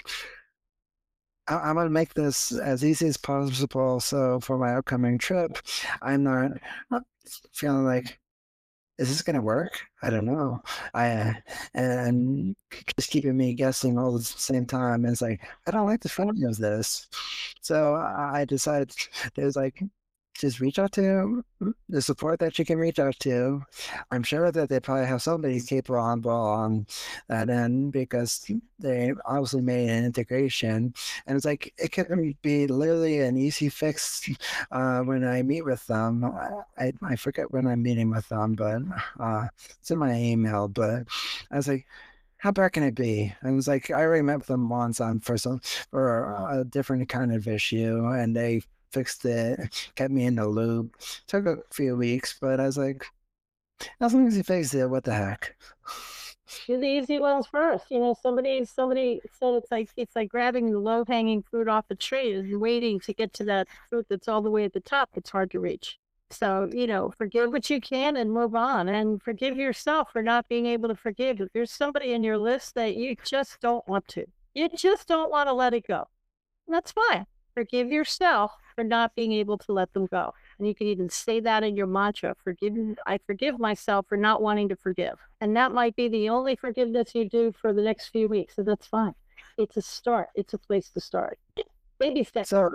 [SPEAKER 1] I, I want to make this as easy as possible. So for my upcoming trip, I'm not not feeling like is this gonna work? I don't know. I uh, and just keeping me guessing all at the same time. And it's like I don't like the feeling of this, so I I decided there's like just reach out to the support that you can reach out to. I'm sure that they probably have somebody capable on ball on that end because they obviously made an integration, and it's like it can be literally an easy fix uh, when I meet with them. I, I forget when I'm meeting with them, but uh, it's in my email. But I was like, how bad can it be? And it was like I already met with them once on for some for a different kind of issue, and they fixed it, kept me in the loop. Took a few weeks, but I was like, as long as you fixed it, what the heck?
[SPEAKER 3] Do the easy ones first. You know, somebody somebody said it's like it's like grabbing the low hanging fruit off the tree and waiting to get to that fruit that's all the way at the top. It's hard to reach. So, you know, forgive what you can and move on and forgive yourself for not being able to forgive. If there's somebody in your list that you just don't want to, you just don't want to let it go. That's fine. Forgive yourself for not being able to let them go. And you can even say that in your mantra, forgive, I forgive myself for not wanting to forgive. And that might be the only forgiveness you do for the next few weeks. So that's fine. It's a start. It's a place to start. Baby steps.
[SPEAKER 1] So,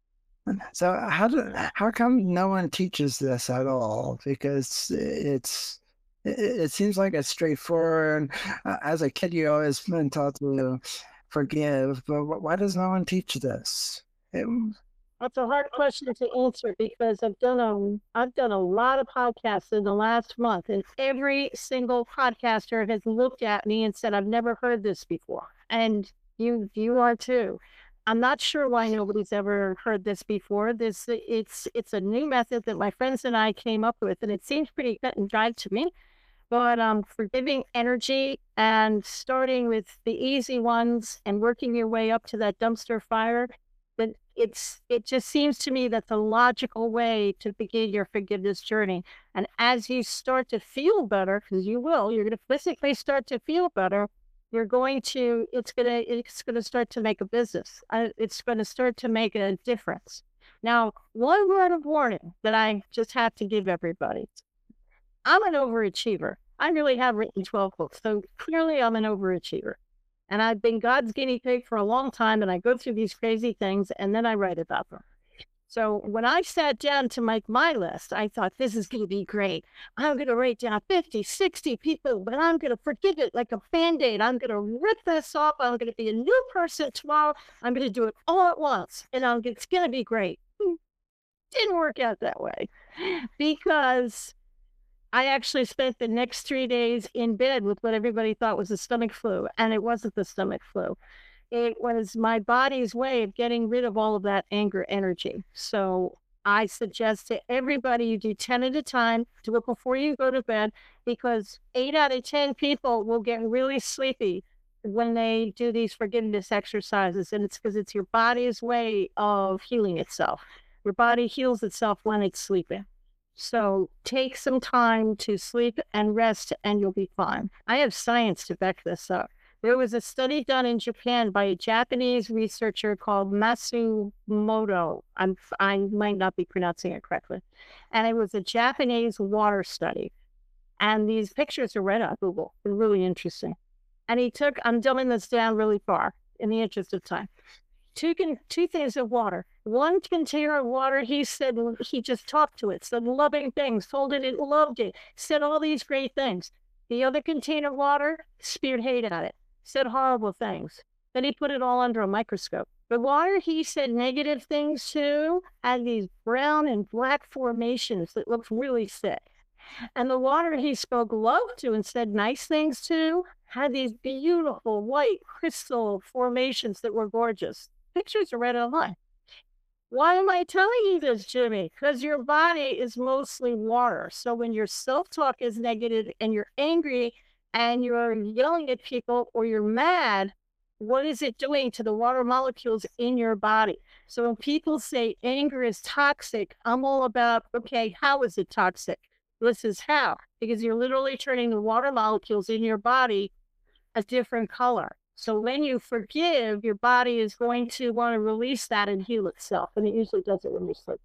[SPEAKER 1] so how do how come no one teaches this at all? Because it's it, it seems like it's straightforward. Uh, As a kid, you always been taught to forgive, but wh- why does no one teach this? It,
[SPEAKER 3] That's a hard question to answer because I've done a I've done a lot of podcasts in the last month, and every single podcaster has looked at me and said, "I've never heard this before," and you you are too. I'm not sure why nobody's ever heard this before. This it's it's a new method that my friends and I came up with, and it seems pretty cut and dried to me. But um, forgiving energy and starting with the easy ones and working your way up to that dumpster fire, but it's it just seems to me that the logical way to begin your forgiveness journey. And as you start to feel better, because you will, you're going to physically start to feel better. You're going to it's gonna it's gonna start to make a business. Uh, it's going to start to make a difference. Now, one word of warning that I just have to give everybody: I'm an overachiever. I really have written twelve books, so clearly I'm an overachiever. And I've been God's guinea pig for a long time, and I go through these crazy things, and then I write about them. So when I sat down to make my list, I thought, this is going to be great. I'm going to write down fifty, sixty people, but I'm going to forgive it like a Band-Aid. I'm going to rip this off. I'm going to be a new person tomorrow. I'm going to do it all at once, and I'm, it's going to be great. Didn't work out that way because I actually spent the next three days in bed with what everybody thought was a stomach flu, and it wasn't the stomach flu. It was my body's way of getting rid of all of that anger energy. So I suggest to everybody you do ten at a time, do it before you go to bed, because eight out of ten people will get really sleepy when they do these forgiveness exercises. And it's because it's your body's way of healing itself. Your body heals itself when it's sleeping. So take some time to sleep and rest, and you'll be fine. I have science to back this up. There was a study done in Japan by a Japanese researcher called Matsumoto. I'm, I might not be pronouncing it correctly. And it was a Japanese water study. And these pictures are right on Google. They're really interesting. And he took, I'm dumbing this down really far in the interest of time. Two, con- two things of water. One container of water, he said, he just talked to it, said loving things, told it it loved it, said all these great things. The other container of water spewed hate at it, said horrible things. Then he put it all under a microscope. The water he said negative things to had these brown and black formations that looked really sick. And the water he spoke love to and said nice things to had these beautiful white crystal formations that were gorgeous. Pictures are right online. Why am I telling you this, Jimmy? Because your body is mostly water. So when your self-talk is negative and you're angry and you're yelling at people or you're mad, what is it doing to the water molecules in your body? So when people say anger is toxic, I'm all about, okay, how is it toxic? This is how, because you're literally turning the water molecules in your body a different color. So when you forgive, your body is going to want to release that and heal itself. And it usually does it when you sleep.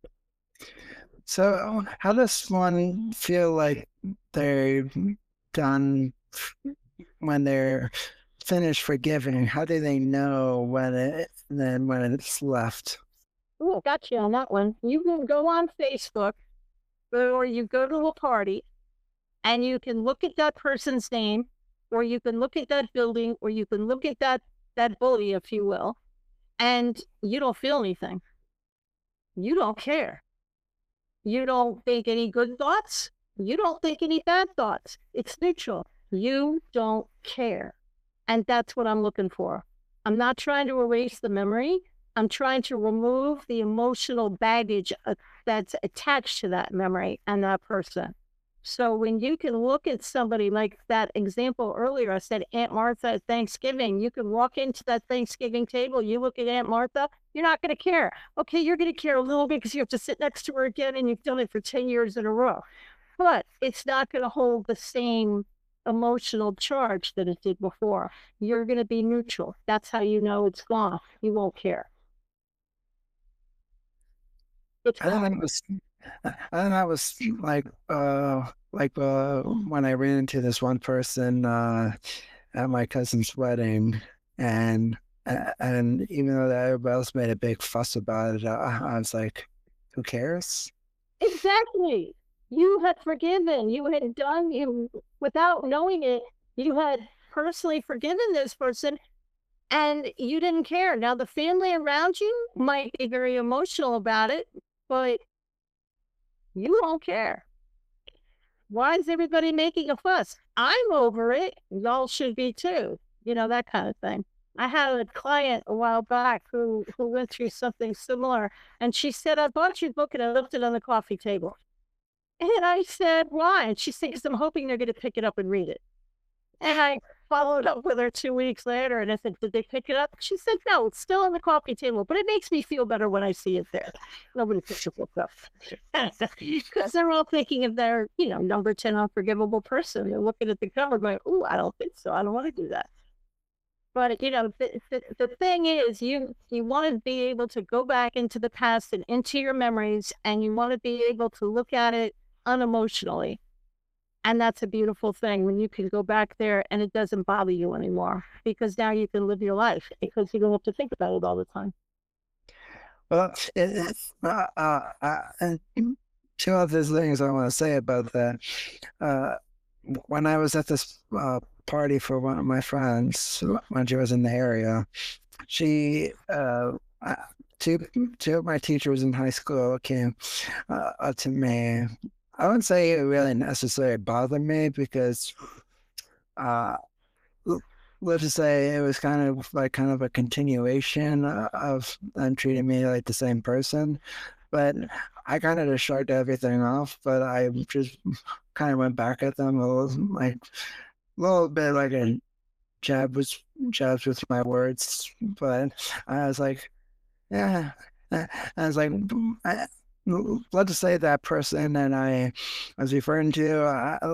[SPEAKER 1] So how does one feel like they're done when they're finished forgiving? How do they know when it then when it's left?
[SPEAKER 3] Oh, got you on that one. You can go on Facebook or you go to a party and you can look at that person's name, or you can look at that building, or you can look at that, that bully, if you will, and you don't feel anything. You don't care. You don't think any good thoughts. You don't think any bad thoughts. It's neutral. You don't care. And that's what I'm looking for. I'm not trying to erase the memory. I'm trying to remove the emotional baggage uh, that's attached to that memory and that person. So when you can look at somebody like that example earlier, I said Aunt Martha at Thanksgiving, you can walk into that Thanksgiving table, you look at Aunt Martha, you're not going to care. Okay, you're going to care a little bit because you have to sit next to her again and you've done it for ten years in a row. But it's not going to hold the same emotional charge that it did before. You're going to be neutral. That's how you know it's gone. You won't care. It's
[SPEAKER 1] I think that was, I think that was like, uh, like uh, when I ran into this one person uh, at my cousin's wedding, and and even though everybody else made a big fuss about it, I, I was like, who cares?
[SPEAKER 3] Exactly. You had forgiven. You had done, you without knowing it, you had personally forgiven this person and you didn't care. Now, the family around you might be very emotional about it, but you don't care. Why is everybody making a fuss? I'm over it. Y'all should be too. You know, that kind of thing. I had a client a while back who, who went through something similar, and she said, I bought your book and I left it on the coffee table. And I said, why? And she said, because I'm hoping they're going to pick it up and read it. And I followed up with her two weeks later and I said, did they pick it up? She said, no, it's still on the coffee table, but it makes me feel better when I see it there. Nobody picks the book up. Because they're all thinking of their, you know, number ten unforgivable person. They're looking at the cover going, ooh, I don't think so. I don't want to do that. But, you know, the, the, the thing is, you, you want to be able to go back into the past and into your memories, and you want to be able to look at it unemotionally. And that's a beautiful thing when you can go back there and it doesn't bother you anymore, because now you can live your life because you don't have to think about it all the time.
[SPEAKER 1] Well, it, uh, uh, uh, and two other things I want to say about that. Uh, when I was at this uh, party for one of my friends when she was in the area, she, uh, two, two of my teachers in high school came uh, up to me. I wouldn't say it really necessarily bothered me because, uh, let's just say it was kind of like kind of a continuation of them treating me like the same person. But I kind of just shrugged everything off. But I just kind of went back at them a little, like a little bit like a jab was jabs with my words. But I was like, yeah, I was like. I, Let's say that person that I was referring to, I,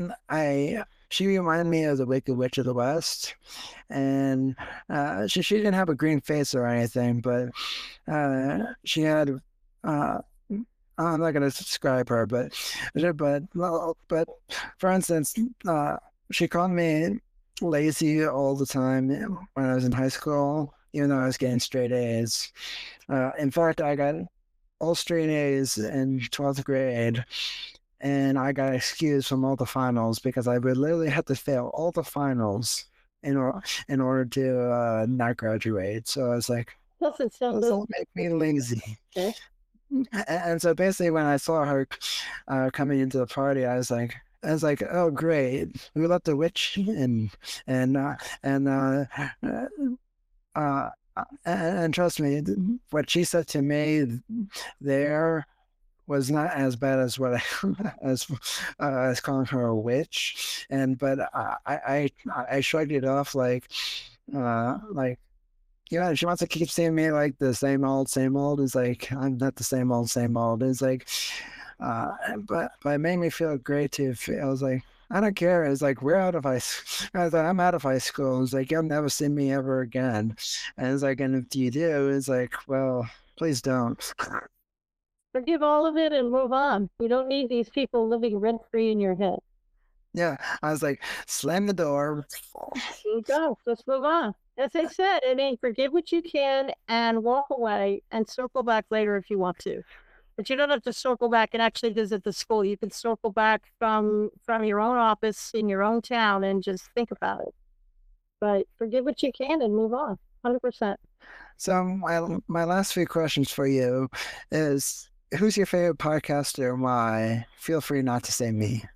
[SPEAKER 1] I she reminded me of the Wicked Witch of the West, and uh, she she didn't have a green face or anything, but uh, she had. Uh, I'm not gonna describe her, but but but for instance, uh, she called me lazy all the time when I was in high school, even though I was getting straight A's. Uh, in fact, I got all straight A's in twelfth grade, and I got excused from all the finals because I would literally have to fail all the finals in order in order to uh, not graduate. So I was like,
[SPEAKER 3] Doesn't sound
[SPEAKER 1] this
[SPEAKER 3] good.
[SPEAKER 1] will make me lazy.
[SPEAKER 3] Okay.
[SPEAKER 1] A- And so basically, when I saw her uh, coming into the party, I was like, I was like, oh great, we let the witch in, and uh, and uh, uh, uh, and, and trust me, th- what she said to me there was not as bad as what I as uh, as calling her a witch, and but I I I I shrugged it off like uh like. Yeah, she wants to keep seeing me like the same old, same old. It's like I'm not the same old, same old. It's like, uh, but but it made me feel great too. I was like, I don't care. It's like we're out of high. s- I was like, I'm out of high school. It's like you'll never see me ever again. And it's like, and if you do, it's like, well, please don't.
[SPEAKER 3] Forgive all of it and move on. You don't need these people living rent free in your head.
[SPEAKER 1] Yeah, I was like, slam the door.
[SPEAKER 3] You go. Let's move on. As I said, I mean, forgive what you can and walk away and circle back later if you want to. But you don't have to circle back and actually visit the school. You can circle back from from your own office in your own town and just think about it. But forgive what you can and move on. one hundred percent.
[SPEAKER 1] So my my last few questions for you is, who's your favorite podcaster and why? Feel free not to say me.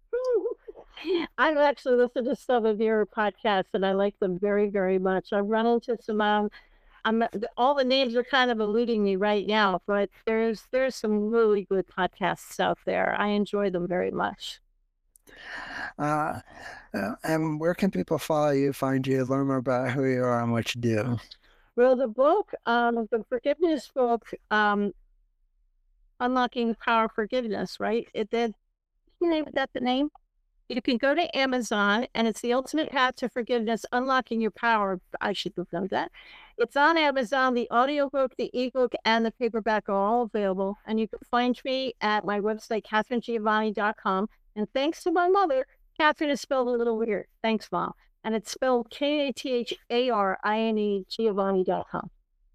[SPEAKER 3] I've actually listened to some of your podcasts and I like them very, very much. I've run into some, um, I'm, all the names are kind of eluding me right now, but there's there's some really good podcasts out there. I enjoy them very much.
[SPEAKER 1] Uh, uh, and where can people follow you, find you, learn more about who you are and what you do?
[SPEAKER 3] Well, the book, um, the forgiveness book, um, Unlocking the Power of Forgiveness, right? It did, you name that the name? You can go to Amazon and it's The Ultimate Path to Forgiveness, Unlocking Your Power. I should have known that. It's on Amazon. The audiobook, the ebook, and the paperback are all available. And you can find me at my website, Catherine Giovanni dot com. And thanks to my mother, Catherine is spelled a little weird. Thanks, Mom. And it's spelled K A T H A R I N E Giovanni dot com.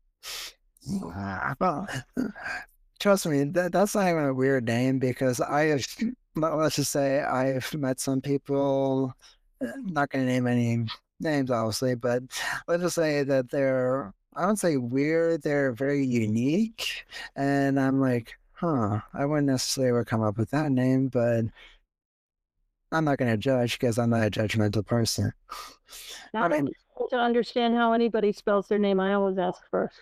[SPEAKER 1] Uh, well, trust me, that, that's not even a weird name because I have, let- let's just say I've met some people, uh, not going to name any names, obviously, but let's just say that they're, I wouldn't say weird, they're very unique. And I'm like, huh, I wouldn't necessarily come up with that name, but I'm not going to judge because I'm not a judgmental person. I
[SPEAKER 3] Now,
[SPEAKER 1] mean,
[SPEAKER 3] to understand how anybody spells their name, I always ask first.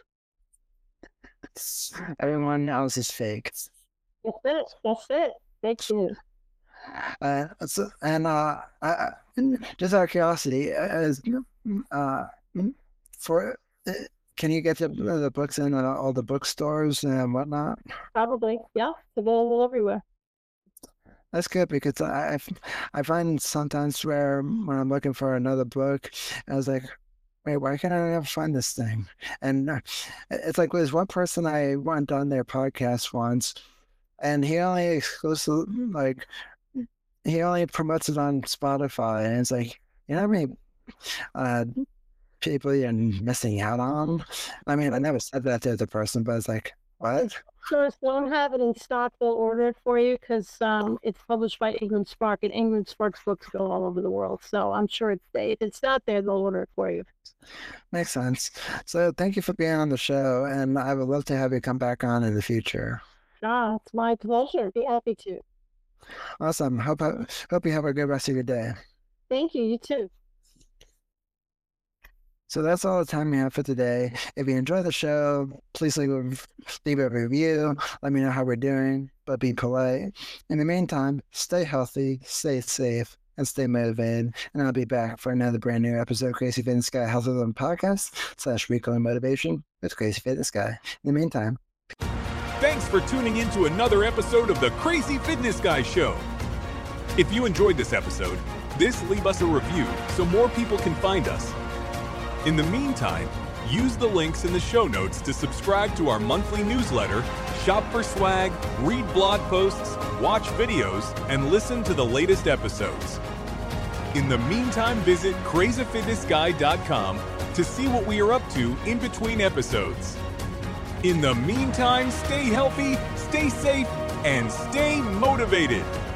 [SPEAKER 1] everyone else is fake.
[SPEAKER 3] That's it. That's it. Thank you.
[SPEAKER 1] Uh, so, and uh, I, I- just out of curiosity, uh, is, uh, for uh, can you get the, the books in uh, all the bookstores and whatnot?
[SPEAKER 3] Probably. Yeah. It's available everywhere.
[SPEAKER 1] That's good because I I f- I find sometimes where when I'm looking for another book, I was like, wait, why can't I never find this thing? And uh, it's like there's one person I went on their podcast once, and he only exclusive like he only promotes it on Spotify, and it's like, you know how many uh, people you're missing out on? I mean, I never said that to the person, but it's like, what?
[SPEAKER 3] Stores don't have it in stock. They'll order it for you because um, it's published by Ingram Spark, and Ingram Spark's books go all over the world. So I'm sure it's if it's not there, they'll order it for you.
[SPEAKER 1] Makes sense. So thank you for being on the show, and I would love to have you come back on in the future.
[SPEAKER 3] Ah, it's my pleasure. Be happy to.
[SPEAKER 1] Awesome. Hope hope you have a good rest of your day.
[SPEAKER 3] Thank you. You too.
[SPEAKER 1] So that's all the time we have for today. If you enjoy the show, please leave a, leave a review. Let me know how we're doing, but be polite. In the meantime, stay healthy, stay safe, and stay motivated. And I'll be back for another brand new episode of Crazy Fitness Guy Health of Living Podcast slash weekly motivation with Crazy Fitness Guy. In the meantime,
[SPEAKER 2] Thanks for tuning in to another episode of the Crazy Fitness Guy Show. If you enjoyed this episode, this leave us a review so more people can find us. In the meantime, use the links in the show notes to subscribe to our monthly newsletter, shop for swag, read blog posts, watch videos, and listen to the latest episodes. In the meantime, visit crazy fitness guy dot com to see what we are up to in between episodes. In the meantime, stay healthy, stay safe, and stay motivated.